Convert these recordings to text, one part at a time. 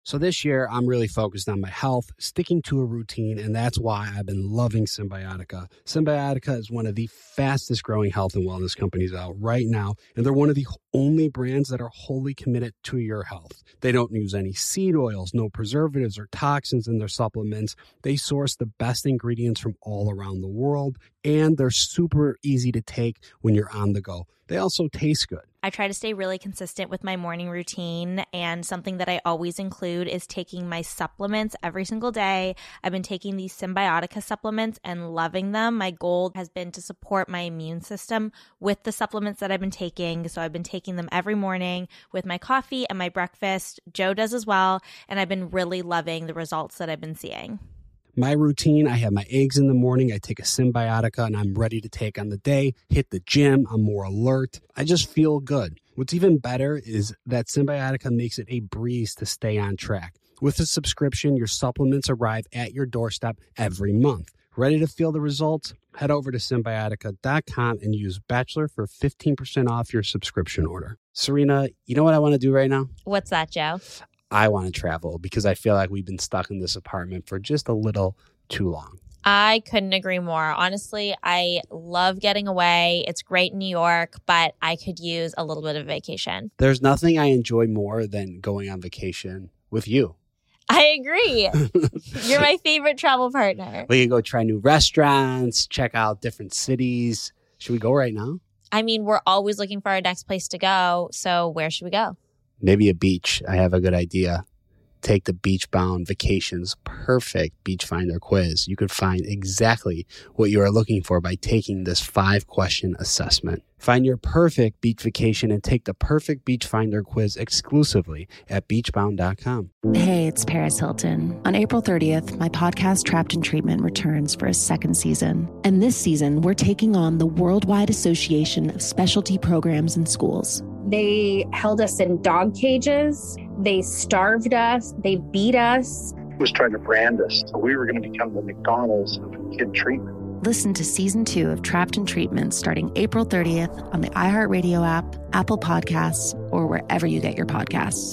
So this year, I'm really focused on my health, sticking to a routine, and that's why I've been loving Symbiotica. Symbiotica is one of the fastest growing health and wellness companies out right now, and they're one of the only brands that are wholly committed to your health. They don't use any seed oils, no preservatives or toxins in their supplements. They source the best ingredients from all around the world, and they're super easy to take when you're on the go. They also taste good. I try to stay really consistent with my morning routine, and something that I always include is taking my supplements every single day. I've been taking these Symbiotica supplements and loving them. My goal has been to support my immune system with the supplements that I've been taking. So I've been taking them every morning with my coffee and my breakfast. Joe does as well, and I've been really loving the results that I've been seeing. My routine, I have my eggs in the morning, I take a Symbiotica, and I'm ready to take on the day, hit the gym, I'm more alert. I just feel good. What's even better is that Symbiotica makes it a breeze to stay on track. With a subscription, your supplements arrive at your doorstep every month. Ready to feel the results? Head over to Symbiotica.com and use Bachelor for 15% off your subscription order. Serena, you know what I want to do right now? What's that, Joe? I want to travel because I feel like we've been stuck in this apartment for just a little too long. I couldn't agree more. Honestly, I love getting away. It's great in New York, but I could use a little bit of vacation. There's nothing I enjoy more than going on vacation with you. I agree. You're my favorite travel partner. We can go try new restaurants, check out different cities. Should we go right now? I mean, we're always looking for our next place to go. So where should we go? Maybe a beach. I have a good idea. Take the Beachbound Vacations Perfect Beach Finder quiz. You could find exactly what you are looking for by taking this 5-question assessment. Find your perfect beach vacation and take the Perfect Beach Finder quiz exclusively at beachbound.com. Hey, it's Paris Hilton. On April 30th, my podcast Trapped in Treatment returns for a second season. And this season, we're taking on the Worldwide Association of Specialty Programs in Schools. They held us in dog cages. They starved us. They beat us. Was trying to brand us. So we were going to become the McDonald's of kid treatment. Listen to Season 2 of Trapped in Treatment starting April 30th on the iHeartRadio app, Apple Podcasts, or wherever you get your podcasts.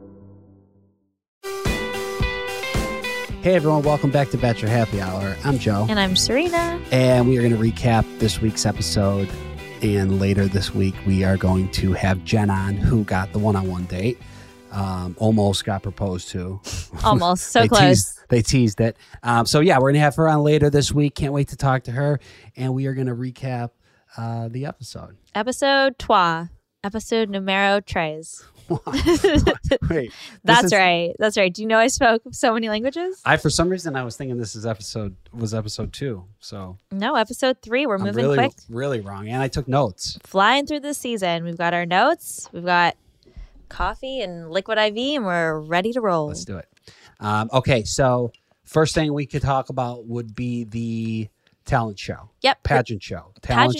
Hey everyone, welcome back to Bachelor Happy Hour. I'm Joe. And I'm Serena. And we are going to recap this week's episode. And later this week, we are going to have Jen on, who got the one-on-one date. Almost got proposed to. Almost. So close. They teased it. So yeah, we're going to have her on later this week. Can't wait to talk to her. And we are going to recap the episode. Episode 3. Episode numero 3. Wait. That's right. That's right. Do you know I spoke so many languages? For some reason, I was thinking this is episode 2. So no, episode 3. We're moving really, quick. Really wrong. And I took notes. Flying through this season. We've got our notes. We've got coffee and liquid IV, and we're ready to roll. Let's do it. Okay, so first thing we could talk about would be the talent show. Yep. Pageant show.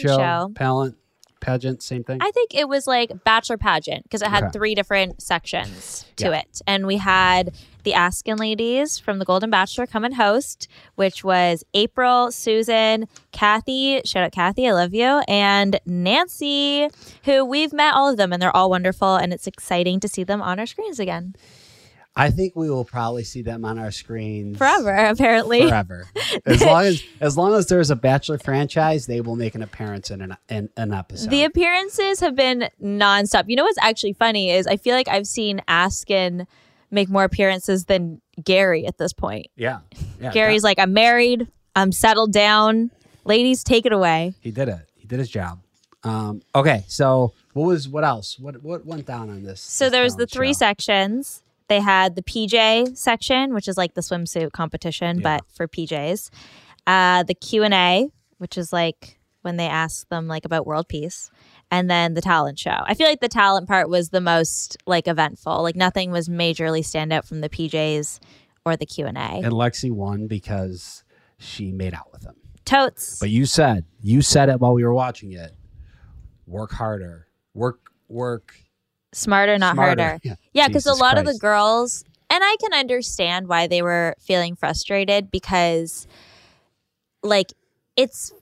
Pageant, same thing? I think it was like Bachelor pageant because it had 3 different sections to it. And we had the Askin ladies from the Golden Bachelor come and host, which was April, Susan, Kathy, shout out Kathy, I love you, and Nancy, who we've met all of them and they're all wonderful. And it's exciting to see them on our screens again. I think we will probably see them on our screens forever, apparently. Forever. As long as there's a Bachelor franchise, they will make an appearance in an episode. The appearances have been nonstop. You know what's actually funny is I feel like I've seen Askin make more appearances than Gary at this point. Yeah. Gary's like, I'm married. I'm settled down. Ladies, take it away. He did it. He did his job. Okay, so what else? What went down on this? So there's the 3 sections. They had the PJ section, which is like the swimsuit competition, but for PJs. The Q&A, which is like when they ask them like about world peace. And then the talent show. I feel like the talent part was the most like eventful. Like nothing was majorly stand out from the PJs or the Q&A. And Lexi won because she made out with him. Totes. But you said it while we were watching it. Work harder. Work. Smarter, not harder. Yeah, because a lot of the girls, and I can understand why they were feeling frustrated because, like, it's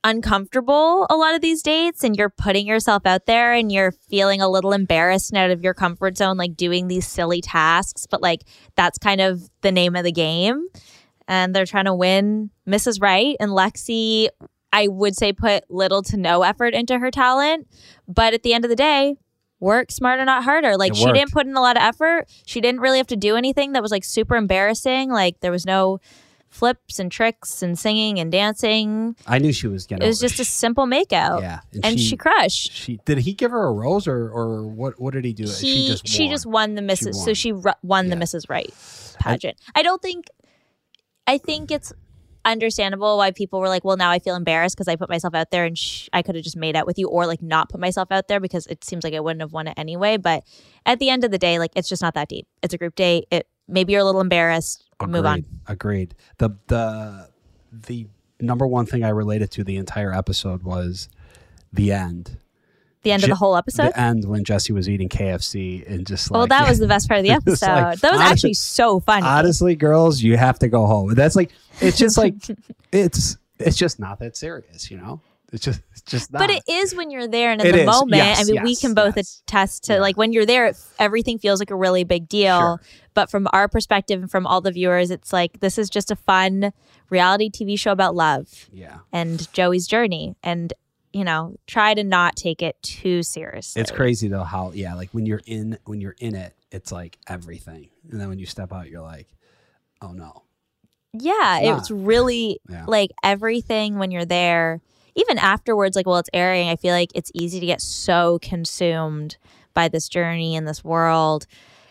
uncomfortable a lot of these dates and you're putting yourself out there and you're feeling a little embarrassed and out of your comfort zone, like doing these silly tasks, but like that's kind of the name of the game. And they're trying to win Mrs. Right. And Lexi, I would say, put little to no effort into her talent. But at the end of the day, work smarter, not harder. Like she didn't put in a lot of effort. She didn't really have to do anything that was like super embarrassing. Like there was no flips and tricks and singing and dancing. I knew she was getting. It was just a simple makeout. Yeah, and she crushed. Did he give her a rose or what? What did he do? She just won the Mrs. So she won the Mrs. Right pageant. I think it's understandable why people were like, well, now I feel embarrassed because I put myself out there and I could have just made out with you or like not put myself out there because it seems like I wouldn't have won it anyway. But at the end of the day, like it's just not that deep. It's a group date. Maybe you're a little embarrassed. Move on. Agreed. The number one thing I related to the entire episode was the end. The end of the whole episode? The end when Jesse was eating KFC and just like... Well, that was the best part of the episode. That was actually so funny. Honestly, girls, you have to go home. That's like... It's just like... it's just not that serious, you know? It's just not. But it is when you're there and in the moment. Yes, I mean, we can both attest to like when you're there, everything feels like a really big deal. Sure. But from our perspective and from all the viewers, it's like this is just a fun reality TV show about love. Yeah. And Joey's journey. And, you know, try to not take it too seriously. It's crazy though how, like when you're in it, it's like everything. And then when you step out, you're like, oh no. Yeah. It's really like everything when you're there. Even afterwards, like while it's airing, I feel like it's easy to get so consumed by this journey and this world.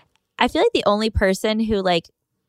I feel like the only person who like,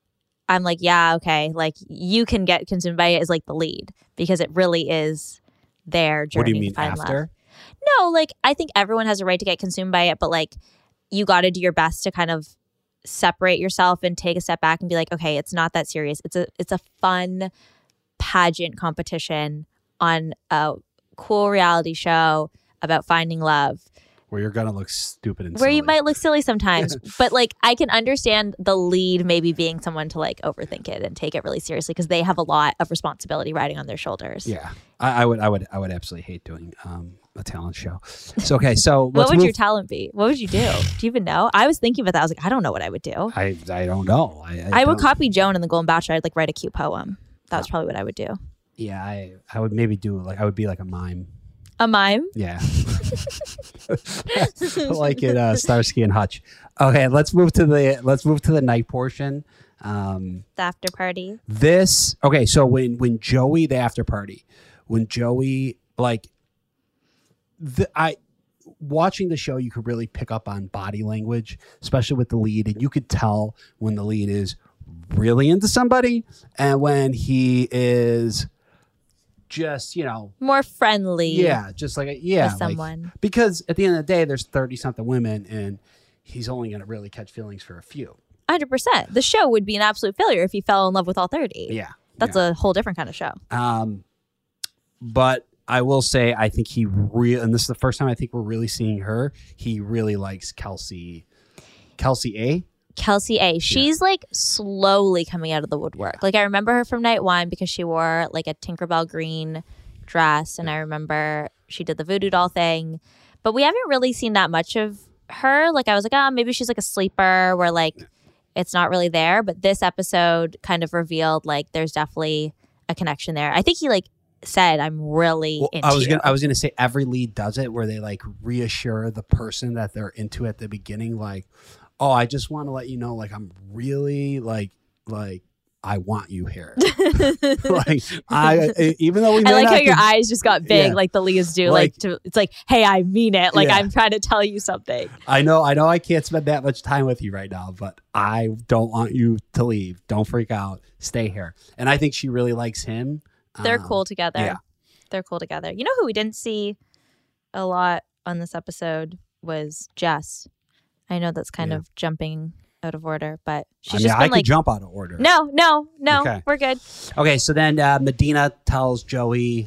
I'm like, yeah, okay, like you can get consumed by it is like the lead because it really is their journey. What do you mean to find after? Love. No, like I think everyone has a right to get consumed by it, but like you got to do your best to kind of separate yourself and take a step back and be like, okay, it's not that serious. It's a fun pageant competition on a cool reality show about finding love. Where you're going to look stupid and Where silly. You might look silly sometimes. But like I can understand the lead maybe being someone to like overthink it and take it really seriously because they have a lot of responsibility riding on their shoulders. Yeah. I would absolutely hate doing a talent show. So okay, so what would your talent be? What would you do? Do you even know? I was thinking about that. I was like, I don't know what I would do. I don't know. I would copy Joan in The Golden Bachelor. I'd like write a cute poem. That's probably what I would do. Yeah, I would maybe do like I would be like a mime. A mime? Yeah. Like in Starsky and Hutch. Okay, let's move to the night portion. The after party. So when Joey, the after party, when Joey watching the show, you could really pick up on body language, especially with the lead, and you could tell when the lead is really into somebody and when he is just, more friendly. Yeah, just like with someone. Like, because at the end of the day, there's 30-something women, and he's only going to really catch feelings for a few. 100%. The show would be an absolute failure if he fell in love with all 30. Yeah, that's a whole different kind of show. But I will say, I think and this is the first time I think we're really seeing her. He really likes Kelsey A. Kelsey A. She's like slowly coming out of the woodwork. Like I remember her from Night One because she wore like a Tinkerbell green dress, and I remember she did the voodoo doll thing. But we haven't really seen that much of her. Like I was like, oh, maybe she's like a sleeper where like it's not really there. But this episode kind of revealed like there's definitely a connection there. I think he like said, I'm really into I was gonna say every lead does it where they like reassure the person that they're into at the beginning, like, oh, I just want to let you know, like, I'm really like I want you here. Like even though we I like how your eyes just got big, like the leads do. It's like, hey, I mean it. Like I'm trying to tell you something. I know I can't spend that much time with you right now, but I don't want you to leave. Don't freak out. Stay here. And I think she really likes him. They're cool together. Yeah. They're cool together. You know who we didn't see a lot on this episode was Jess. I know that's kind of jumping out of order, but she's just been I could jump out of order. No, okay. We're good. Okay, so then Medina tells Joey.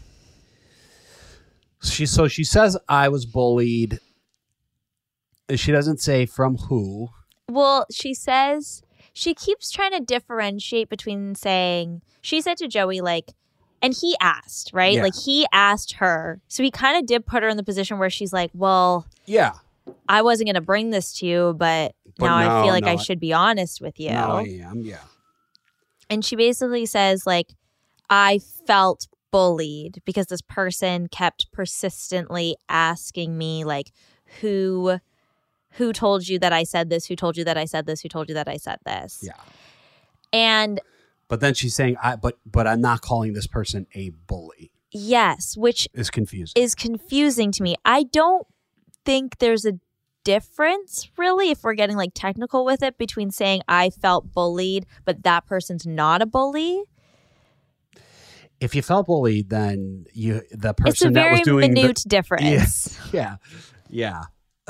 She says I was bullied. She doesn't say from who. Well, she says she keeps trying to differentiate between saying she said to Joey like, And he asked, right? Yeah. Like he asked her. So he kind of did put her in the position where she's like, well, Yeah. I wasn't going to bring this to you, but now I feel like I should be honest with you. No, I am. Yeah. And she basically says, like, I felt bullied because this person kept persistently asking me, like, who told you that I said this? Who told you that I said this? Who told you that I said this? Yeah. And but then she's saying, but I'm not calling this person a bully. Yes, which is confusing. Is confusing to me. I don't think there's a difference, really, if we're getting like technical with it, between saying I felt bullied, but that person's not a bully. If you felt bullied, then the person that was doing it's a very minute difference. Yeah.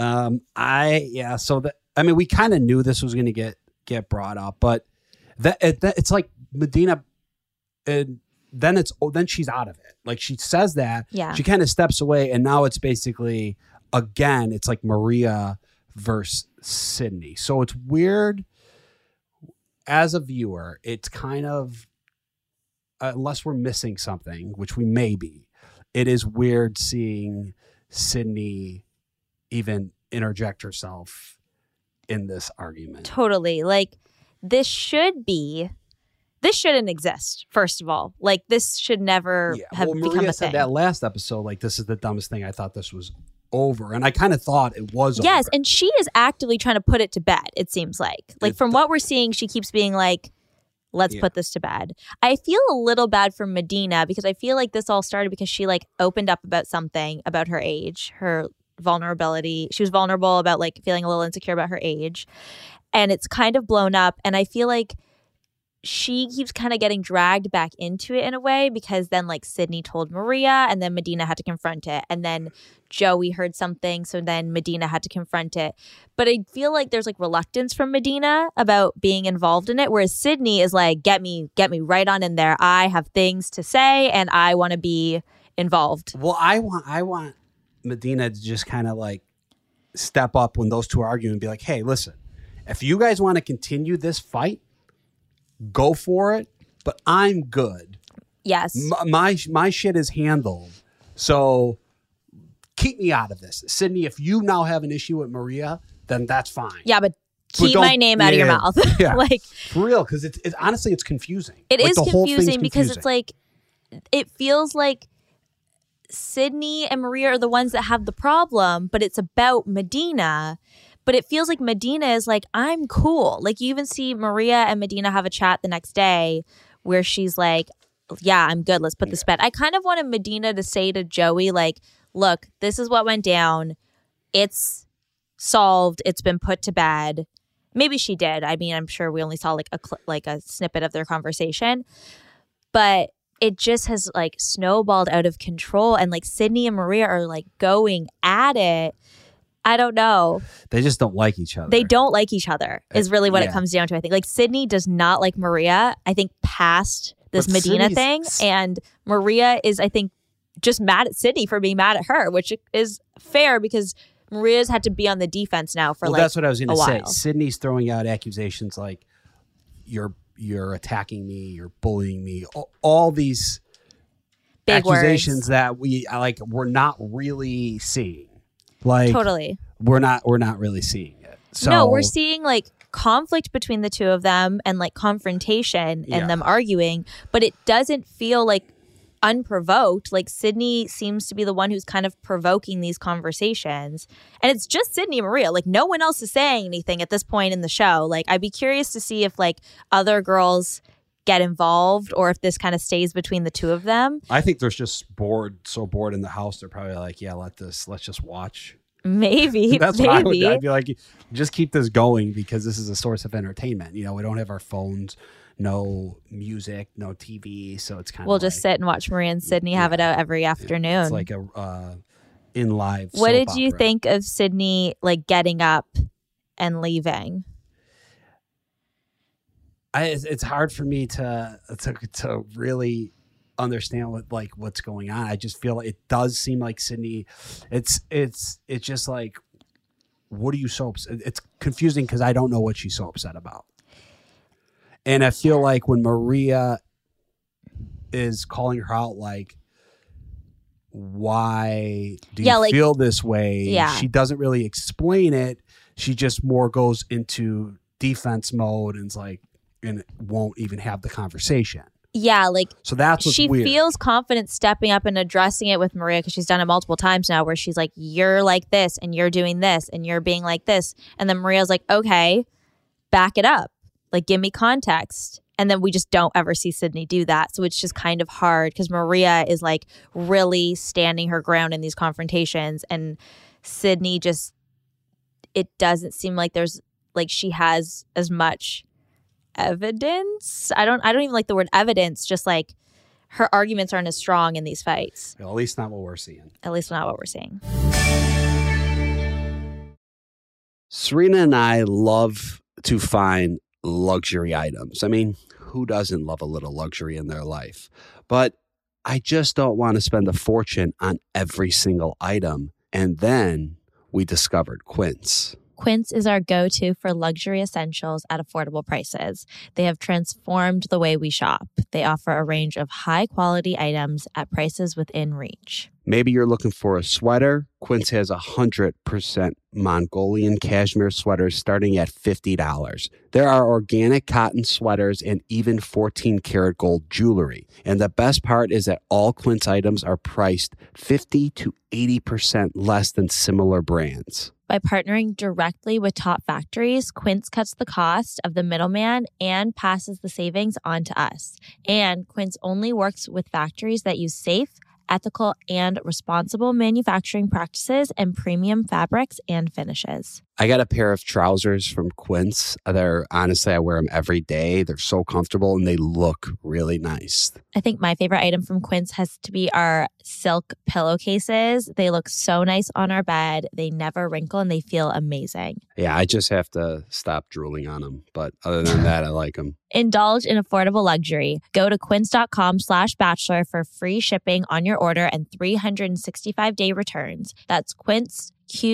So we kind of knew this was going to get brought up, but it's like Medina, and then she's out of it. Like she says that, she kind of steps away, and now it's basically again, it's like Maria versus Sydney. So it's weird as a viewer. It's kind of, unless we're missing something, which we may be, it is weird seeing Sydney even interject herself in this argument. Totally. Like this shouldn't exist, first of all. Like this should never have become a thing. Maria said that last episode, like, this is the dumbest thing. I thought this was over. And I kind of thought it was over. Yes, and she is actively trying to put it to bed, it seems like. Like from what we're seeing, she keeps being like, let's put this to bed. I feel a little bad for Medina because I feel like this all started because she like opened up about something about her age, her vulnerability. She was vulnerable about like feeling a little insecure about her age. And it's kind of blown up. And I feel like she keeps kind of getting dragged back into it in a way because then like Sydney told Maria and then Medina had to confront it. And then Joey heard something. So then Medina had to confront it. But I feel like there's like reluctance from Medina about being involved in it. Whereas Sydney is like, get me right on in there. I have things to say and I want to be involved. Well, I want Medina to just kind of like step up when those two are arguing and be like, hey, listen, if you guys want to continue this fight, go for it, but I'm good. Yes. My shit is handled. So keep me out of this. Sydney, if you now have an issue with Maria, then that's fine. Yeah, but keep my name out of your mouth. Yeah. Like for real, because it's honestly it's confusing. It is confusing because it's like it feels like Sydney and Maria are the ones that have the problem, but it's about Medina. But it feels like Medina is like, I'm cool. Like you even see Maria and Medina have a chat the next day where she's like, yeah, I'm good. Let's put this to bed. I kind of wanted Medina to say to Joey, like, look, this is what went down. It's solved. It's been put to bed. Maybe she did. I mean, I'm sure we only saw like a snippet of their conversation. But it just has like snowballed out of control. And like Sydney and Maria are like going at it. I don't know. They just don't like each other. They don't like each other is really what it comes down to, I think. Like Sydney does not like Maria, I think, past this Medina thing. And Maria is, I think, just mad at Sydney for being mad at her, which is fair because Maria's had to be on the defense now for that's what I was going to say. While. Sydney's throwing out accusations like you're attacking me, you're bullying me, all these big accusations words that we're not really seeing. Like totally. We're not really seeing it. So, no, we're seeing like conflict between the two of them and like confrontation and them arguing, but it doesn't feel like unprovoked. Like Sydney seems to be the one who's kind of provoking these conversations. And it's just Sydney and Maria. Like no one else is saying anything at this point in the show. Like I'd be curious to see if like other girls get involved or if this kind of stays between the two of them. I think they're just so bored in the house. They're probably like, yeah, let's just watch. Maybe. That's what I would do. I'd be like, just keep this going because this is a source of entertainment. You know, we don't have our phones, no music, no TV. So it's kind of we'll just sit and watch Maria and Sydney have it out every afternoon. It's like a in live. What did you think of Sydney like getting up and leaving? It's hard for me to really understand what's going on. I just feel it does seem like Sydney. It's just like, what are you so upset? It's confusing because I don't know what she's so upset about. And I feel like when Maria is calling her out like, why do you feel this way? Yeah. She doesn't really explain it. She just more goes into defense mode and won't even have the conversation. Yeah, like so that's what's she weird. feels confident stepping up and addressing it with Maria because she's done it multiple times now where she's like, you're like this and you're doing this and you're being like this. And then Maria's like, okay, back it up. Like, give me context. And then we just don't ever see Sydney do that. So it's just kind of hard because Maria is like really standing her ground in these confrontations. And Sydney just, it doesn't seem like there's like she has as much evidence. I don't even like the word evidence, just like her arguments aren't as strong in these fights. At least not what we're seeing. At least not what we're seeing. Serena and I love to find luxury items. I mean, who doesn't love a little luxury in their life? But I just don't want to spend a fortune on every single item. And then we discovered Quince. Quince is our go-to for luxury essentials at affordable prices. They have transformed the way we shop. They offer a range of high-quality items at prices within reach. Maybe you're looking for a sweater. Quince has 100% Mongolian cashmere sweaters starting at $50. There are organic cotton sweaters and even 14-karat gold jewelry. And the best part is that all Quince items are priced 50 to 80% less than similar brands. By partnering directly with top factories, Quince cuts the cost of the middleman and passes the savings on to us. And Quince only works with factories that use safe, ethical, and responsible manufacturing practices and premium fabrics and finishes. I got a pair of trousers from Quince. Honestly, I wear them every day. They're so comfortable and they look really nice. I think my favorite item from Quince has to be our silk pillowcases. They look so nice on our bed. They never wrinkle and they feel amazing. Yeah, I just have to stop drooling on them. But other than that, I like them. Indulge in affordable luxury. Go to quince.com/bachelor for free shipping on your order and 365-day returns. That's Quince,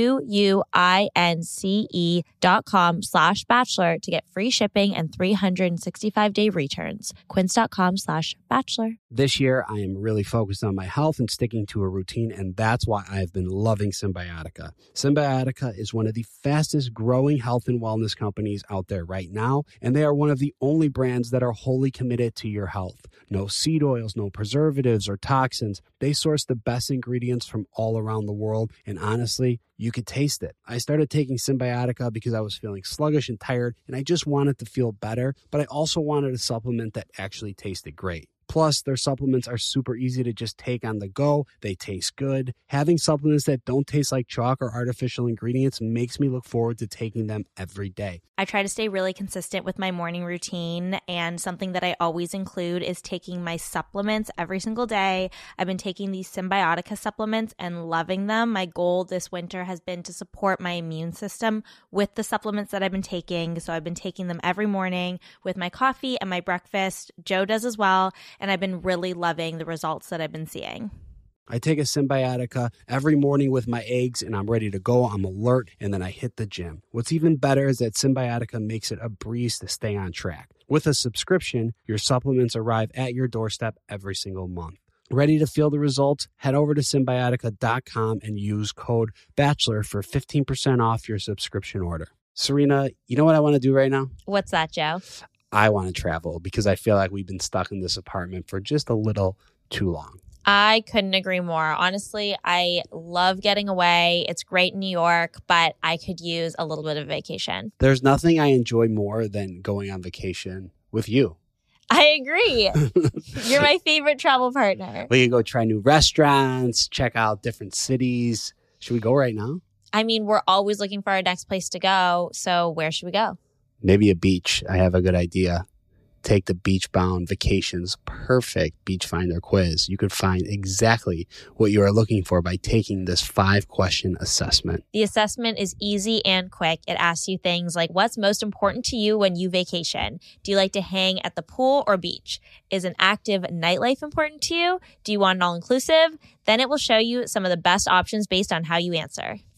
QUINCE.com/bachelor to get free shipping and 365-day returns. Quince.com/bachelor. This year, I am really focused on my health and sticking to a routine, and that's why I've been loving Symbiotica. Symbiotica is one of the fastest growing health and wellness companies out there right now, and they are one of the only brands that are wholly committed to your health. No seed oils, no preservatives or toxins. They source the best ingredients from all around the world, and honestly, you could taste it. I started taking Symbiotica because I was feeling sluggish and tired, and I just wanted to feel better, but I also wanted a supplement that actually tasted great. Plus, their supplements are super easy to just take on the go. They taste good. Having supplements that don't taste like chalk or artificial ingredients makes me look forward to taking them every day. I try to stay really consistent with my morning routine, and something that I always include is taking my supplements every single day. I've been taking these Symbiotica supplements and loving them. My goal this winter has been to support my immune system with the supplements that I've been taking. So I've been taking them every morning with my coffee and my breakfast. Joe does as well. And I've been really loving the results that I've been seeing. I take a Symbiotica every morning with my eggs and I'm ready to go. I'm alert and then I hit the gym. What's even better is that Symbiotica makes it a breeze to stay on track. With a subscription, your supplements arrive at your doorstep every single month. Ready to feel the results? Head over to Symbiotica.com and use code BACHELOR for 15% off your subscription order. Serena, you know what I want to do right now? What's that, Joe? I want to travel because I feel like we've been stuck in this apartment for just a little too long. I couldn't agree more. Honestly, I love getting away. It's great in New York, but I could use a little bit of vacation. There's nothing I enjoy more than going on vacation with you. I agree. You're my favorite travel partner. We can go try new restaurants, check out different cities. Should we go right now? I mean, we're always looking for our next place to go. So where should we go? Maybe a beach. I have a good idea. Take the Beachbound Vacations Perfect Beach Finder quiz. You could find exactly what you are looking for by taking this 5-question assessment. The assessment is easy and quick. It asks you things like, what's most important to you when you vacation? Do you like to hang at the pool or beach? Is an active nightlife important to you? Do you want an all-inclusive? Then it will show you some of the best options based on how you answer.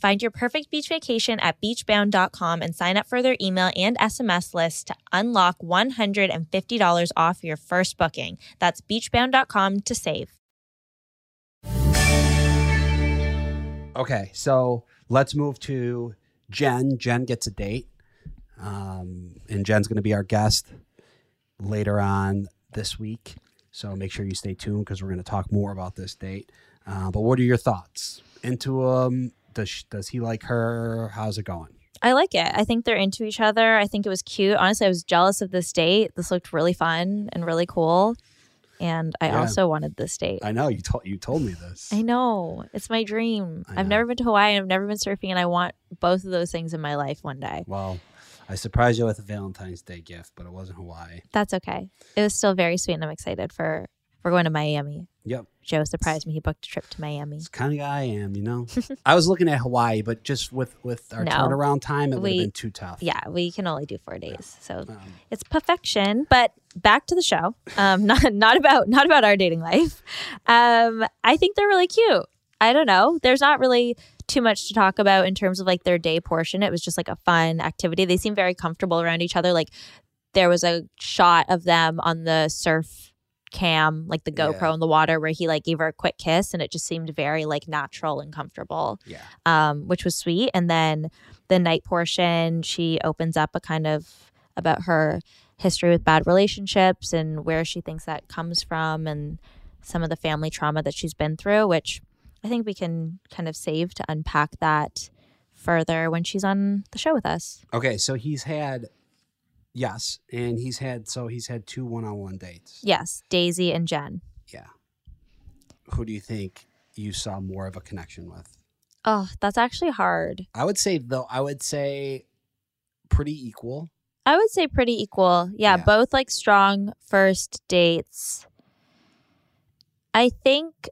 Find your perfect beach vacation at beachbound.com and sign up for their email and SMS list to unlock $150 off your first booking. That's beachbound.com to save. Okay, so let's move to Jen. Jen gets a date, and Jen's going to be our guest later on this week. So make sure you stay tuned because we're going to talk more about this date. But what are your thoughts? Into him? Does he like her? How's it going? I like it. I think they're into each other. I think it was cute. Honestly, I was jealous of this date. This looked really fun and really cool. And I also wanted this date. I know. You told me this. I know. It's my dream. I've never been to Hawaii. I've never been surfing. And I want both of those things in my life one day. Well, I surprised you with a Valentine's Day gift, but it wasn't Hawaii. That's okay. It was still very sweet. And I'm excited for we're going to Miami. Yep. Joe surprised me. He booked a trip to Miami. It's the kind of guy I am, you know. I was looking at Hawaii, but just with our turnaround time, it would have been too tough. Yeah, we can only do 4 days, so it's perfection. But back to the show. Not about our dating life. I think they're really cute. I don't know. There's not really too much to talk about in terms of like their day portion. It was just like a fun activity. They seem very comfortable around each other. Like there was a shot of them on the surf cam, like the GoPro in the water, where he like gave her a quick kiss, and it just seemed very like natural and comfortable. Which was sweet. And then the night portion, she opens up a kind of about her history with bad relationships and where she thinks that comes from and some of the family trauma that she's been through, which I think we can kind of save to unpack that further when she's on the show with us. Okay, so he's had and he's had 2 one-on-one dates. Yes, Daisy and Jen. Yeah. Who do you think you saw more of a connection with? Oh, that's actually hard. I would say pretty equal. I would say pretty equal. Yeah, both like strong first dates. I think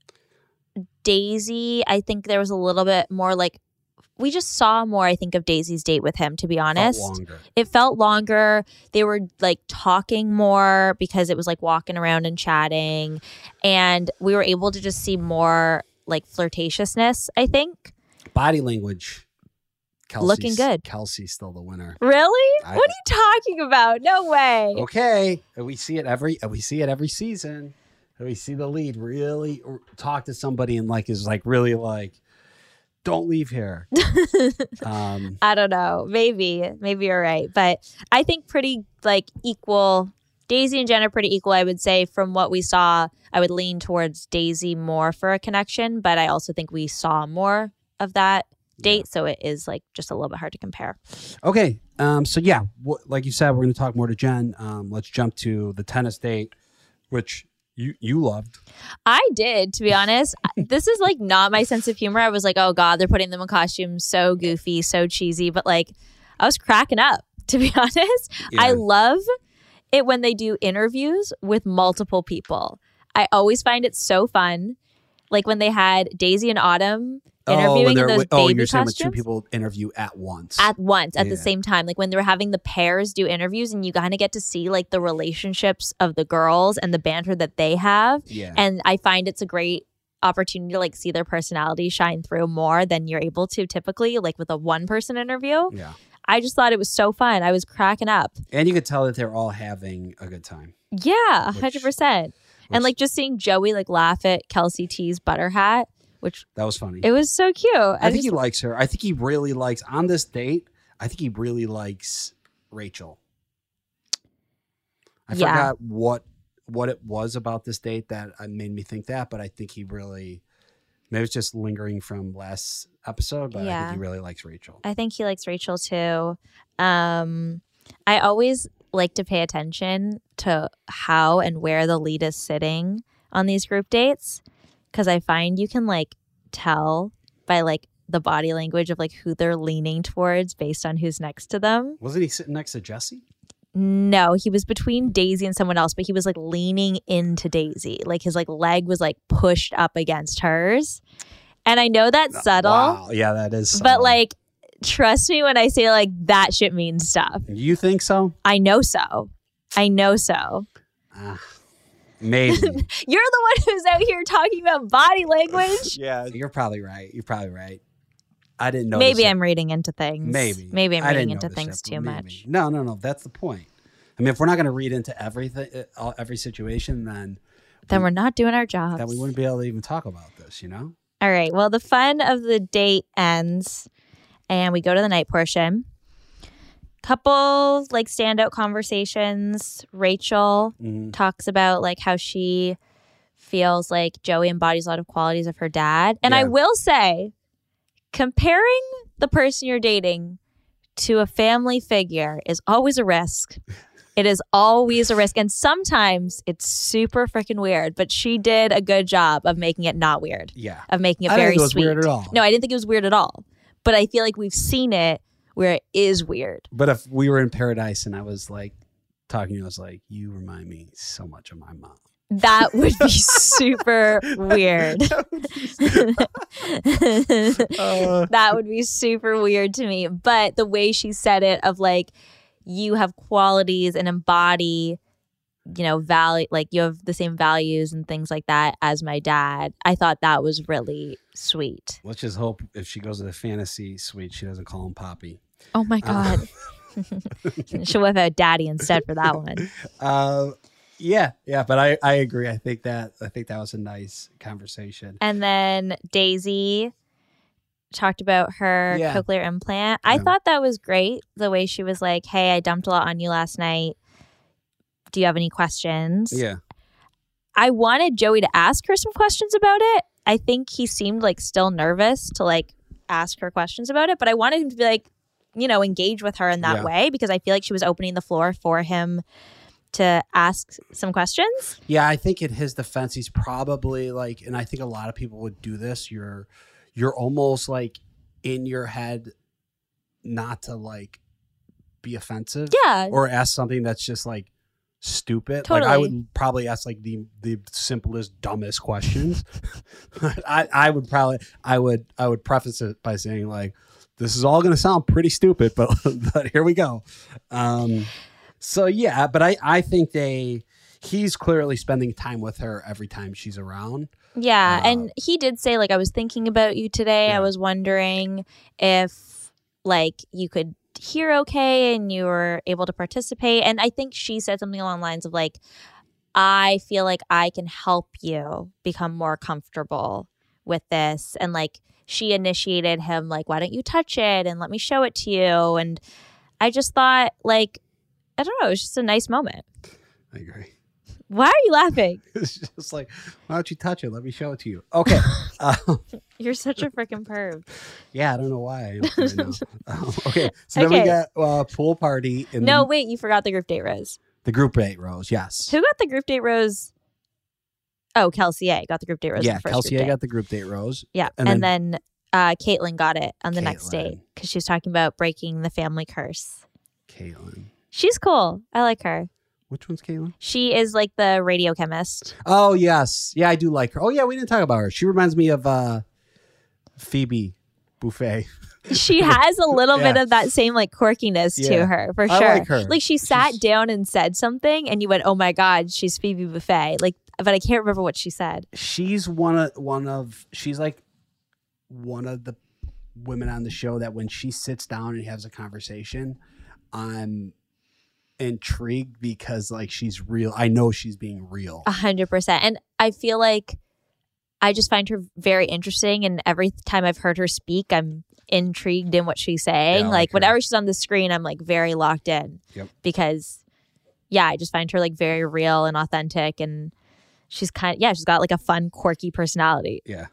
Daisy, there was a little bit more like, we just saw more, I think, of Daisy's date with him, to be honest. It felt longer. They were like talking more because it was like walking around and chatting. And we were able to just see more like flirtatiousness, I think. Body language. Looking good. Kelsey's still the winner. What are you talking about? No way. Okay. We see it every season. We see the lead really talk to somebody and like is like really like, don't leave here. I don't know. Maybe you're right. But I think pretty like equal. Daisy and Jen are pretty equal, I would say. From what we saw, I would lean towards Daisy more for a connection. But I also think we saw more of that date. So it is like just a little bit hard to compare. Okay. So yeah, like you said, we're going to talk more to Jen. Let's jump to the tennis date, which you loved. I did, to be honest. This is like not my sense of humor. I was like, oh God, they're putting them in costumes so goofy, so cheesy. But like, I was cracking up, to be honest. Yeah. I love it when they do interviews with multiple people. I always find it so fun. Like when they had Daisy and Autumn interviewing in those baby you're saying costumes. When 2 people interview at once. At the same time. Like when they were having the pairs do interviews and you kind of get to see like the relationships of the girls and the banter that they have. Yeah. And I find it's a great opportunity to like see their personality shine through more than you're able to typically like with a 1-person interview. Yeah. I just thought it was so fun. I was cracking up. And you could tell that they're all having a good time. Yeah, 100%. And like just seeing Joey like laugh at Kelsey T's butter hat. That was funny. It was so cute. I think he likes her. I think he really likes, on this date, I think he really likes Rachel. I forgot what it was about this date that made me think that, but I think he really, maybe it's just lingering from last episode, but I think he really likes Rachel. I think he likes Rachel too. I always like to pay attention to how and where the lead is sitting on these group dates. Because I find you can like tell by like the body language of like who they're leaning towards based on who's next to them. Wasn't he sitting next to Jesse? No, he was between Daisy and someone else, but he was like leaning into Daisy. Like his like leg was like pushed up against hers. And I know that's subtle. Wow. Yeah, that is subtle. But like, trust me when I say like that shit means stuff. You think so? I know so. Maybe. You're the one who's out here talking about body language. Yeah, you're probably right. I didn't know. Maybe I'm reading into things. Maybe I'm reading into things too much. No. That's the point. I mean, if we're not going to read into everything, every situation, then we're not doing our jobs. Then we wouldn't be able to even talk about this, you know? All right. Well, the fun of the date ends and we go to the night portion. Couple like standout conversations. Rachel talks about like how she feels like Joey embodies a lot of qualities of her dad. And I will say, comparing the person you're dating to a family figure is always a risk. It is always a risk. And sometimes it's super freaking weird. But she did a good job of making it not weird. Yeah. Of making it I very didn't think it was sweet. weird at all. No, I didn't think it was weird at all. But I feel like we've seen it where it is weird. But if we were in paradise and I was like talking to you, I was like, you remind me so much of my mom. That would be super weird. That would be super weird to me. But the way she said it of like, you have qualities and embody, value, like you have the same values and things like that as my dad. I thought that was really sweet. Let's just hope if she goes to the fantasy suite, she doesn't call him Poppy. Oh my God. She'll whip out Daddy instead for that one. Yeah, but I agree. I think that was a nice conversation. And then Daisy talked about her cochlear implant. I thought that was great. The way she was like, "Hey, I dumped a lot on you last night. Do you have any questions?" Yeah. I wanted Joey to ask her some questions about it. I think he seemed like still nervous to like ask her questions about it, but I wanted him to be like, engage with her in that way because I feel like she was opening the floor for him to ask some questions. Yeah, I think in his defense, he's probably like, and I think a lot of people would do this. You're almost like in your head not to like be offensive. Yeah. Or ask something that's just like stupid. Totally. Like I would probably ask like the simplest, dumbest questions. I would preface it by saying like, this is all going to sound pretty stupid, but here we go. So yeah, but I think he's clearly spending time with her every time she's around. Yeah, and he did say like, I was thinking about you today. I was wondering if like you could hear okay and you were able to participate. And I think she said something along the lines of like, I feel like I can help you become more comfortable with this. And like she initiated him like, why don't you touch it and let me show it to you? And I just thought like, I don't know, it was just a nice moment. I agree. Why are you laughing? It's just like, why don't you touch it? Let me show it to you. Okay. You're such a freaking perv. Yeah, I don't know why. Right now. Okay. So then we got pool party. Wait, you forgot the group date rose. The group date rose, yes. Who got the group date rose? Oh, Kelsey A got the group date rose. Yeah, Kelsey A got the group date rose. Yeah, and then Caitlin got it on the next date because she was talking about breaking the family curse. Caitlin. She's cool. I like her. Which one's Caitlin? She is like the radio chemist. Oh, yes. Yeah, I do like her. Oh, yeah, we didn't talk about her. She reminds me of Phoebe Buffet. She has a little bit of that same like quirkiness to her, for sure. I like her. Like she sat down and said something and you went, oh my God, she's Phoebe Buffet. Like, but I can't remember what she said. She's she's like one of the women on the show that when she sits down and has a conversation, I'm intrigued because like she's real. I know she's being real. 100%. And I feel like I just find her very interesting. And every time I've heard her speak, I'm intrigued in what she's saying. Like whenever she's on the screen, I'm like very locked in. Yep. Because I just find her like very real and authentic. And she's she's got like a fun, quirky personality. Yeah.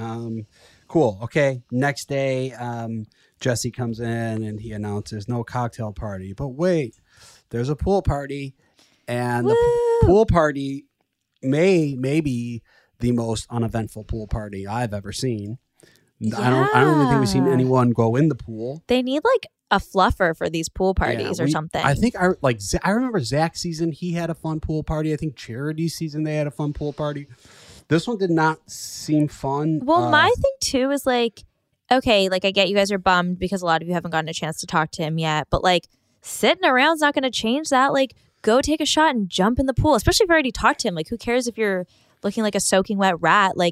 Cool. Okay. Next day, Jesse comes in and he announces no cocktail party. But wait, there's a pool party. And the pool party may be the most uneventful pool party I've ever seen. Yeah. I don't even think we've seen anyone go in the pool. They need like a fluffer for these pool parties or something. I think I remember Zach's season, he had a fun pool party. I think Charity's season, they had a fun pool party. This one did not seem fun. Well, my thing too is like, okay, like I get you guys are bummed because a lot of you haven't gotten a chance to talk to him yet, but like sitting around's not going to change that. Like go take a shot and jump in the pool, especially if you already talked to him. Like who cares if you're looking like a soaking wet rat? Like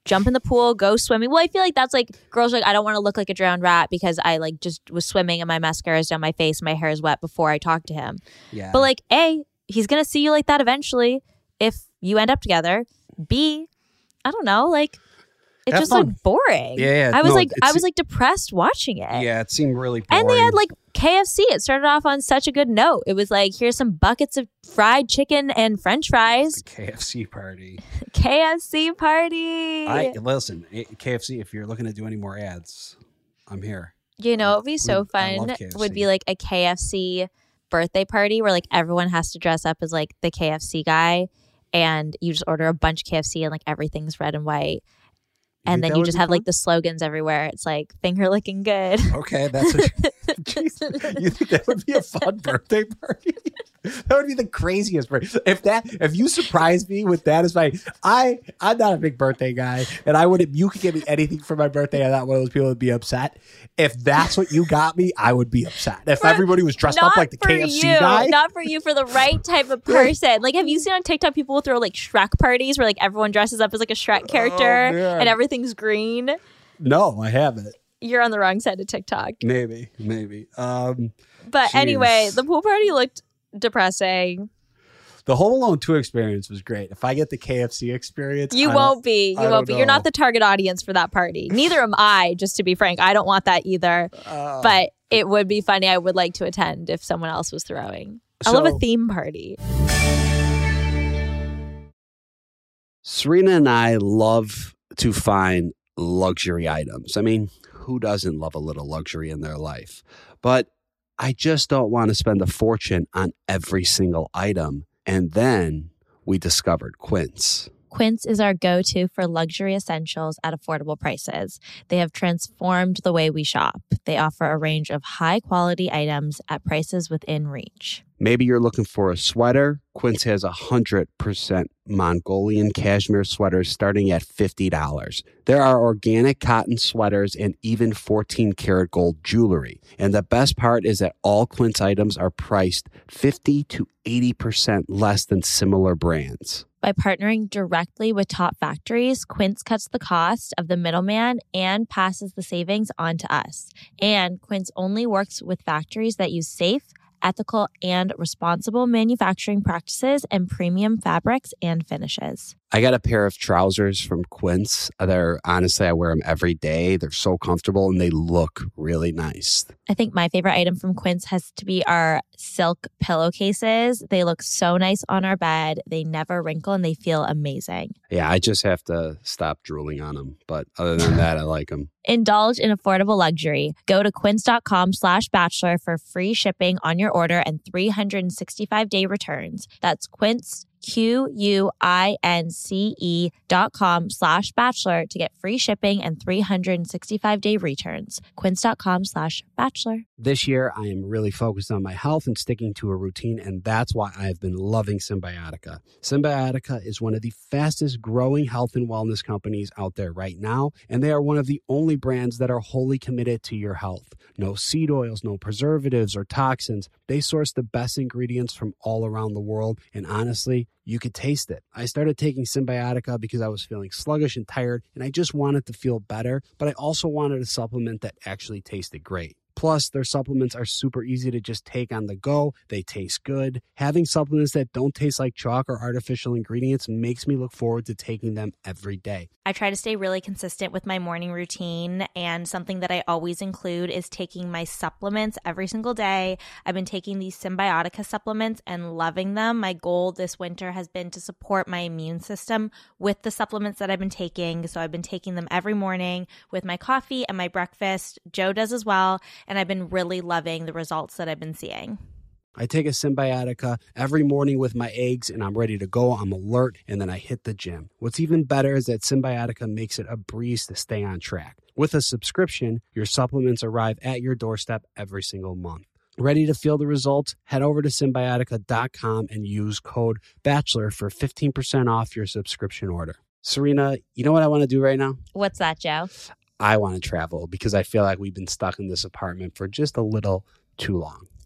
jump in the pool, go swimming. Well, I feel like that's like girls are like, I don't want to look like a drowned rat because I like just was swimming and my mascara is down my face, my hair is wet before I talk to him. Yeah. But like, A, he's going to see you like that eventually if you end up together. B, I don't know, like it just looked boring. Yeah, I was like depressed watching it. Yeah, it seemed really boring. And they had like KFC. It started off on such a good note. It was like, here's some buckets of fried chicken and French fries. The KFC party. KFC party. Listen, KFC, if you're looking to do any more ads, I'm here. You know, it'd be so fun. Would be like a KFC birthday party where like everyone has to dress up as like the KFC guy, and you just order a bunch of KFC and like everything's red and white. And then you just have like the slogans everywhere. It's like finger licking good. Okay, that's you think that would be a fun birthday party? That would be the craziest party. If you surprised me with that as I'm not a big birthday guy, and you could give me anything for my birthday. I'm not one of those people would be upset. If that's what you got me, I would be upset. If everybody was dressed up like the KFC guy. Not for you, for the right type of person. Like, have you seen on TikTok people will throw like Shrek parties where like everyone dresses up as like a Shrek character and everything's green? No, I haven't. You're on the wrong side of TikTok. Maybe. But anyway, the pool party looked depressing. The Home Alone 2 experience was great. If I get the KFC experience, you won't be. You're not the target audience for that party. Neither am I, just to be frank. I don't want that either. But it would be funny. I would like to attend if someone else was throwing. I love a theme party. Serena and I love to find luxury items. I mean, who doesn't love a little luxury in their life? But I just don't want to spend a fortune on every single item. And then we discovered Quince. Quince is our go-to for luxury essentials at affordable prices. They have transformed the way we shop. They offer a range of high-quality items at prices within reach. Maybe you're looking for a sweater. Quince has 100% Mongolian cashmere sweaters starting at $50. There are organic cotton sweaters and even 14 karat gold jewelry. And the best part is that all Quince items are priced 50 to 80% less than similar brands. By partnering directly with top factories, Quince cuts the cost of the middleman and passes the savings on to us. And Quince only works with factories that use safe, ethical, and responsible manufacturing practices and premium fabrics and finishes. I got a pair of trousers from Quince. Honestly, I wear them every day. They're so comfortable and they look really nice. I think my favorite item from Quince has to be our silk pillowcases. They look so nice on our bed. They never wrinkle and they feel amazing. Yeah, I just have to stop drooling on them. But other than that, I like them. Indulge in affordable luxury. Go to quince.com/bachelor for free shipping on your order and 365-day returns. That's Quince, QUINCE.com/bachelor to get free shipping and 365-day returns. Quince.com/bachelor. This year, I am really focused on my health and sticking to a routine, and that's why I've been loving Symbiotica. Symbiotica is one of the fastest growing health and wellness companies out there right now, and they are one of the only brands that are wholly committed to your health. No seed oils, no preservatives or toxins. They source the best ingredients from all around the world, and honestly, you could taste it. I started taking Symbiotica because I was feeling sluggish and tired, and I just wanted to feel better, but I also wanted a supplement that actually tasted great. Plus, their supplements are super easy to just take on the go. They taste good. Having supplements that don't taste like chalk or artificial ingredients makes me look forward to taking them every day. I try to stay really consistent with my morning routine, and something that I always include is taking my supplements every single day. I've been taking these Symbiotica supplements and loving them. My goal this winter has been to support my immune system with the supplements that I've been taking. So I've been taking them every morning with my coffee and my breakfast. Joe does as well. And I've been really loving the results that I've been seeing. I take a Symbiotica every morning with my eggs and I'm ready to go. I'm alert and then I hit the gym. What's even better is that Symbiotica makes it a breeze to stay on track. With a subscription, your supplements arrive at your doorstep every single month. Ready to feel the results? Head over to Symbiotica.com and use code BACHELOR for 15% off your subscription order. Serena, you know what I want to do right now? What's that, Joe? I want to travel because I feel like we've been stuck in this apartment for just a little too long.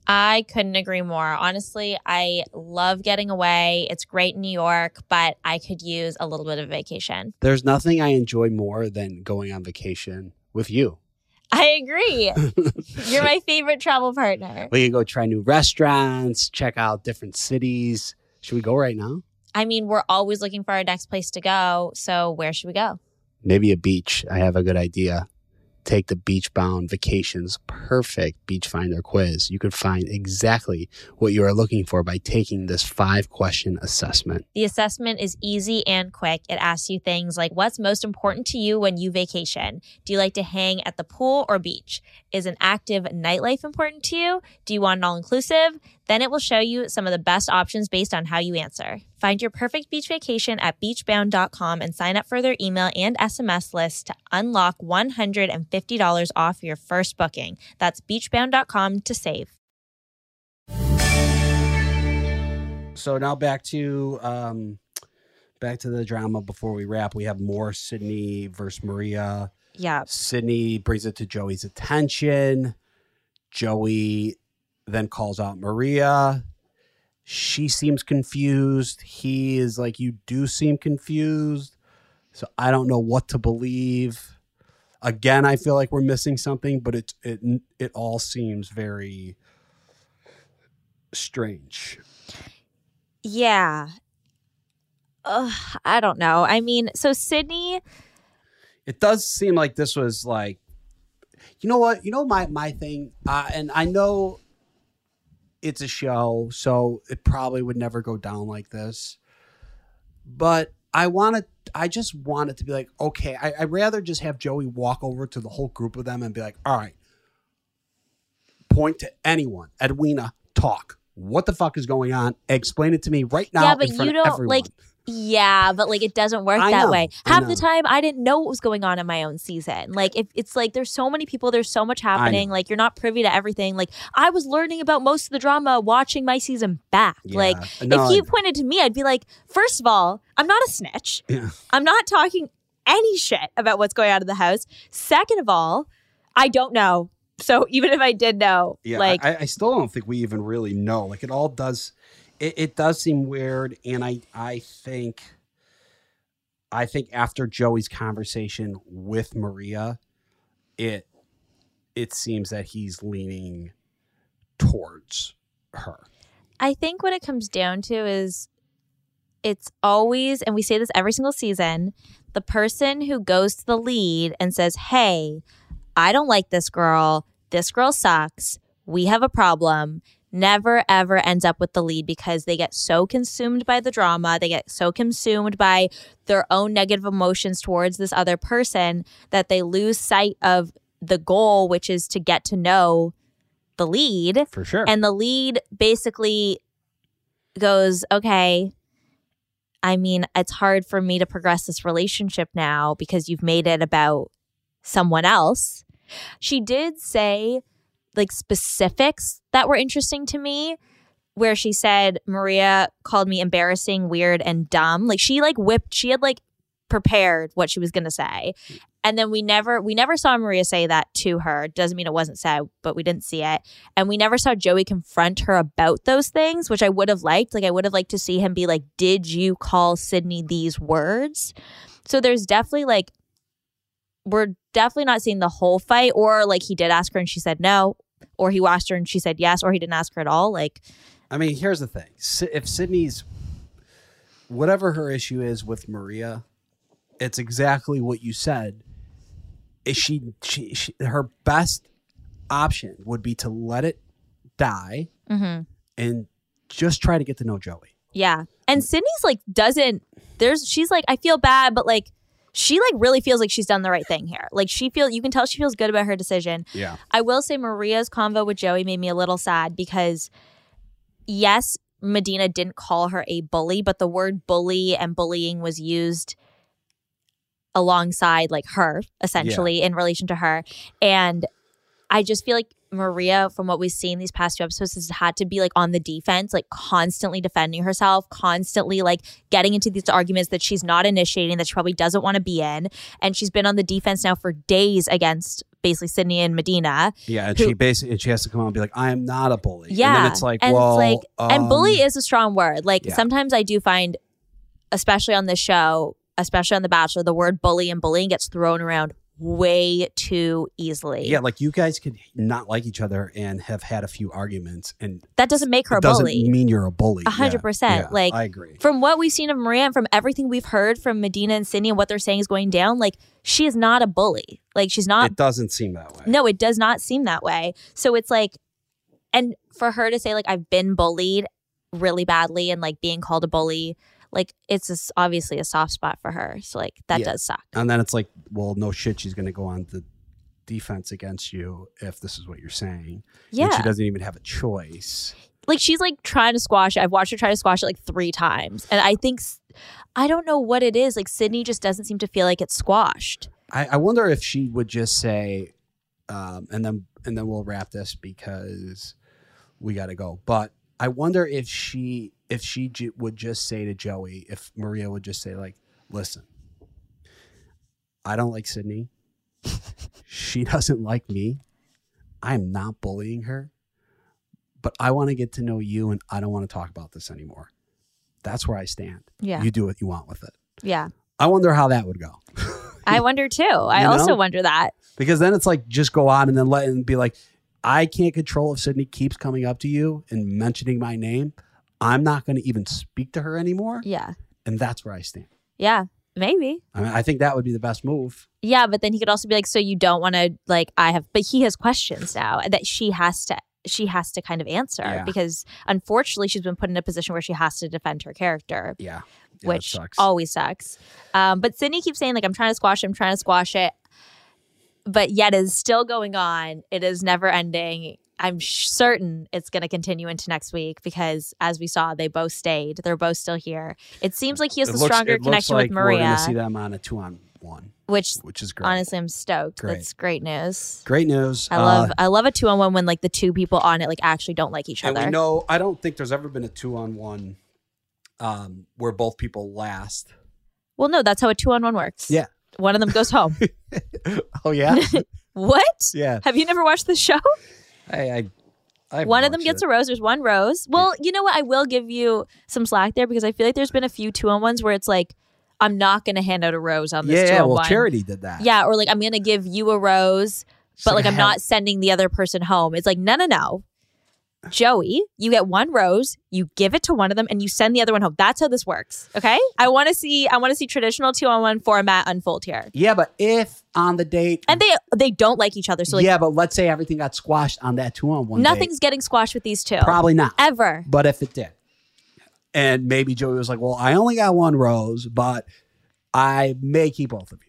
I couldn't agree more. Honestly, I love getting away. It's great in New York, but I could use a little bit of vacation. There's nothing I enjoy more than going on vacation with you. I agree. You're my favorite travel partner. We can go try new restaurants, check out different cities. Should we go right now? I mean, we're always looking for our next place to go. So where should we go? Maybe a beach. I have a good idea. Take the Beachbound Vacations Perfect Beach Finder quiz. You could find exactly what you are looking for by taking this 5-question assessment. The assessment is easy and quick. It asks you things like, what's most important to you when you vacation? Do you like to hang at the pool or beach? Is an active nightlife important to you? Do you want an all-inclusive? Then it will show you some of the best options based on how you answer. Find your perfect beach vacation at beachbound.com and sign up for their email and SMS list to unlock $150 off your first booking. That's beachbound.com to save. So now back to the drama before we wrap. We have more Sydney versus Maria. Yeah. Sydney brings it to Joey's attention. Joey then calls out Maria. She seems confused. He is like, you do seem confused. So I don't know what to believe. Again, I feel like we're missing something, but it all seems very strange. Yeah. I don't know. I mean, so Sydney... It does seem like this was like, you know what? You know my thing, and I know it's a show, so it probably would never go down like this. But I just want it to be like, okay, I'd rather just have Joey walk over to the whole group of them and be like, all right, point to anyone. Edwina, talk. What the fuck is going on? Explain it to me right now. Yeah, but in front you don't of everyone. like. Yeah, but like it doesn't work that way. Half the time, I didn't know what was going on in my own season. Like if it's like there's so many people, there's so much happening. Like you're not privy to everything. Like I was learning about most of the drama watching my season back. Yeah. Like if you pointed to me, I'd be like, first of all, I'm not a snitch. Yeah. I'm not talking any shit about what's going on in the house. Second of all, I don't know. So even if I did know, like I still don't think we even really know. Like it all does. It does seem weird, and I think after Joey's conversation with Maria, it seems that he's leaning towards her. I think what it comes down to is it's always, and we say this every single season, the person who goes to the lead and says, hey, I don't like this girl sucks, we have a problem, never, ever ends up with the lead because they get so consumed by the drama. They get so consumed by their own negative emotions towards this other person that they lose sight of the goal, which is to get to know the lead. For sure. And the lead basically goes, okay, I mean, it's hard for me to progress this relationship now because you've made it about someone else. She did say like specifics that were interesting to me, where she said Maria called me embarrassing, weird, and dumb. Like she had prepared what she was going to say. And then we never saw Maria say that to her. Doesn't mean it wasn't said, but we didn't see it. And we never saw Joey confront her about those things, which I would have liked. Like I would have liked to see him be like, did you call Sydney these words? So there's definitely like, we're definitely not seeing the whole fight, or like he did ask her and she said no, or he asked her and she said yes, or he didn't ask her at all. Like, I mean, here's the thing. If Sydney's, whatever her issue is with Maria, it's exactly what you said. She her best option would be to let it die and just try to get to know Joey. Yeah. And Sydney's like, she's like, I feel bad, but like, she like really feels like she's done the right thing here. Like you can tell she feels good about her decision. Yeah. I will say Maria's convo with Joey made me a little sad because yes, Medina didn't call her a bully, but the word bully and bullying was used alongside like her essentially in relation to her. And I just feel like Maria, from what we've seen these past 2 episodes, has had to be like on the defense, like constantly defending herself, constantly like getting into these arguments that she's not initiating, that she probably doesn't want to be in. And she's been on the defense now for days against basically Sydney and Medina. Yeah, and she has to come out and be like, I am not a bully. Yeah. And then it's like, and bully is a strong word. Like yeah. sometimes I do find, especially on this show, especially on The Bachelor, the word bully and bullying gets thrown around way too easily. Yeah, like you guys could not like each other and have had a few arguments, and that doesn't make her a doesn't bully. Mean you're a bully. 100%. Yeah, like I agree. From what we've seen of Maria and from everything we've heard from Medina and Sydney and what they're saying is going down, like she is not a bully. Like she's not. It doesn't seem that way. No, it does not seem that way. So it's like, and for her to say like I've been bullied really badly and like being called a bully, like it's just obviously a soft spot for her. So like that does suck. And then it's like, well, no shit, she's going to go on the defense against you if this is what you're saying. Yeah. And she doesn't even have a choice. Like she's like trying to squash it. I've watched her try to squash it like 3 times. And I think, I don't know what it is. Like Sydney just doesn't seem to feel like it's squashed. I wonder if she would just say, and then we'll wrap this because we got to go. But I wonder if she would just say to Joey, if Maria would just say like, listen, I don't like Sydney. She doesn't like me. I'm not bullying her, but I want to get to know you and I don't want to talk about this anymore. That's where I stand. Yeah. You do what you want with it. Yeah. I wonder how that would go. I wonder too. I also wonder that. Because then it's like, just go on and then let and be like, I can't control if Sydney keeps coming up to you and mentioning my name. I'm not going to even speak to her anymore. Yeah. And that's where I stand. Yeah, maybe. I mean, I think that would be the best move. Yeah, but then he could also be like, so you don't want to like, but he has questions now that she has to kind of answer because unfortunately she's been put in a position where she has to defend her character. Yeah. Which always sucks. But Sydney keeps saying like, I'm trying to squash it. But yet is still going on. It is never ending. I'm certain it's going to continue into next week because, as we saw, they both stayed. They're both still here. It seems like he has a stronger connection with Maria. We're going to see them on a 2-on-1, which is great. Honestly, I'm stoked. That's great news. Great news. I love a 2-on-1 when like the 2 people on it like actually don't like each other. And we know, I don't think there's ever been a 2-on-1 where both people last. Well, no, that's how a 2-on-1 works. Yeah. One of them goes home. Oh, yeah? What? Yeah. Have you never watched the show? I one of them gets a rose. There's one rose. Well, you know what? I will give you some slack there because I feel like there's been a few 2-on-1s where it's like, I'm not going to hand out a rose on this 2-on-1. Yeah, well, Charity did that. Yeah, or like, I'm going to give you a rose, but like, I'm not sending the other person home. It's like, no. Joey, you get one rose, you give it to one of them, and you send the other one home. That's how this works. Okay? I want to see traditional 2-on-1 format unfold here. Yeah, but if on the date, and they don't like each other, so like, yeah, but let's say everything got squashed on that 2-on-1. Nothing's getting squashed with these two. Probably not ever. But if it did, and maybe Joey was like, "Well, I only got one rose, but I may keep both of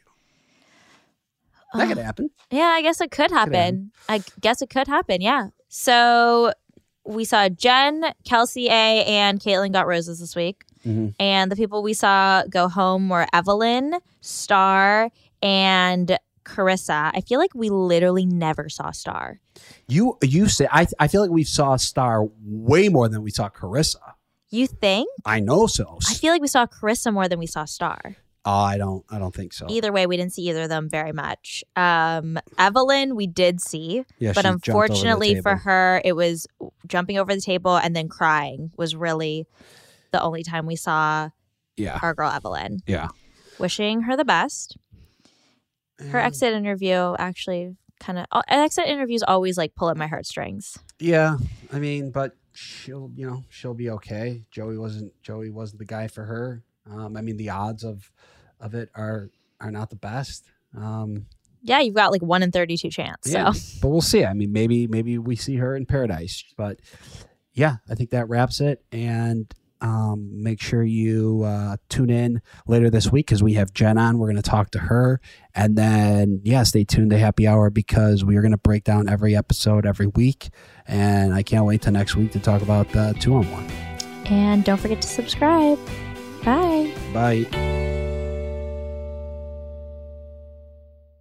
you." That could happen. Yeah, I guess it could happen. Yeah. So we saw Jen, Kelsey A, and Caitlin got roses this week. Mm-hmm. And the people we saw go home were Evelyn, Star, and Carissa. I feel like we literally never saw Star. You say I feel like we saw Star way more than we saw Carissa. You think? I know so. I feel like we saw Carissa more than we saw Star. I don't think so. Either way, we didn't see either of them very much. Evelyn, we did see, but unfortunately for her, it was jumping over the table and then crying was really the only time we saw our girl Evelyn. Yeah. Wishing her the best. Her exit interview actually exit interviews always like pull at my heartstrings. Yeah. I mean, but she'll be okay. Joey wasn't the guy for her. I mean, the odds of it are not the best. Yeah, you've got like 1 in 32 chance. Yeah, so. But we'll see. I mean, maybe we see her in paradise. But yeah, I think that wraps it. And make sure you tune in later this week because we have Jen on. We're going to talk to her. And then, stay tuned to Happy Hour because we are going to break down every episode every week. And I can't wait till next week to talk about the 2-on-1. And don't forget to subscribe. Bye. Bye.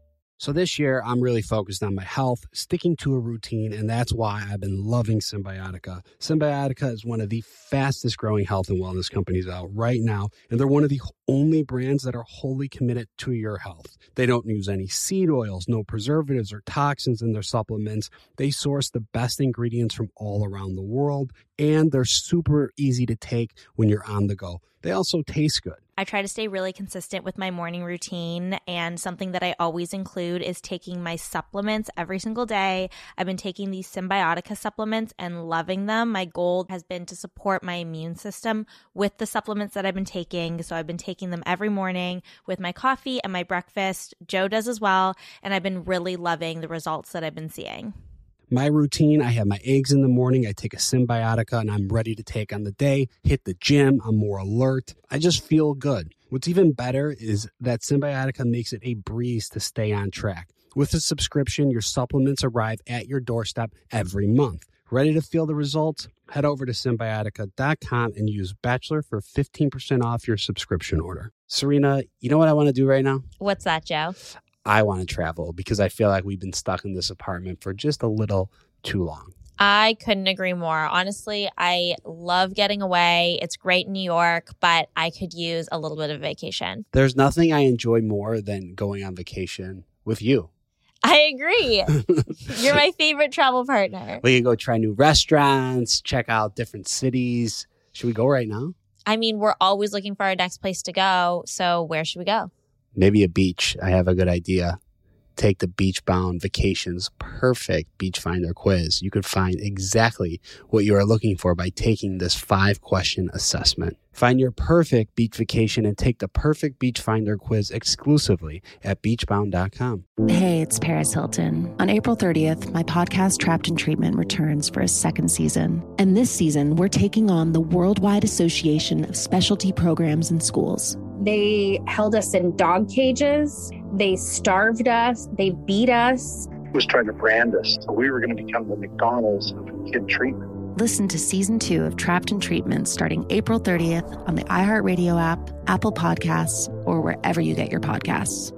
So this year, I'm really focused on my health, sticking to a routine, and that's why I've been loving Symbiotica. Symbiotica is one of the fastest growing health and wellness companies out right now, and they're one of the only brands that are wholly committed to your health. They don't use any seed oils, no preservatives or toxins in their supplements. They source the best ingredients from all around the world, and they're super easy to take when you're on the go. They also taste good. I try to stay really consistent with my morning routine, and something that I always include is taking my supplements every single day. I've been taking these Symbiotica supplements and loving them. My goal has been to support my immune system with the supplements that I've been taking. So I've been taking them every morning with my coffee and my breakfast. Joe does as well, and I've been really loving the results that I've been seeing. My routine, I have my eggs in the morning, I take a Symbiotica, and I'm ready to take on the day, hit the gym, I'm more alert. I just feel good. What's even better is that Symbiotica makes it a breeze to stay on track. With a subscription, your supplements arrive at your doorstep every month. Ready to feel the results? Head over to Symbiotica.com and use Bachelor for 15% off your subscription order. Serena, you know what I want to do right now? What's that, Joe? I want to travel because I feel like we've been stuck in this apartment for just a little too long. I couldn't agree more. Honestly, I love getting away. It's great in New York, but I could use a little bit of vacation. There's nothing I enjoy more than going on vacation with you. I agree. You're my favorite travel partner. We can go try new restaurants, check out different cities. Should we go right now? I mean, we're always looking for our next place to go. So where should we go? Maybe a beach. I have a good idea. Take the Beachbound Vacations Perfect Beach Finder quiz. You could find exactly what you are looking for by taking this 5-question assessment. Find your perfect beach vacation and take the Perfect Beach Finder quiz exclusively at beachbound.com. Hey, it's Paris Hilton. On April 30th, my podcast Trapped in Treatment returns for a second season. And this season, we're taking on the Worldwide Association of Specialty Programs in Schools. They held us in dog cages. They starved us. They beat us. Was trying to brand us. So we were going to become the McDonald's of kid treatment. Listen to Season 2 of Trapped in Treatment starting April 30th on the iHeartRadio app, Apple Podcasts, or wherever you get your podcasts.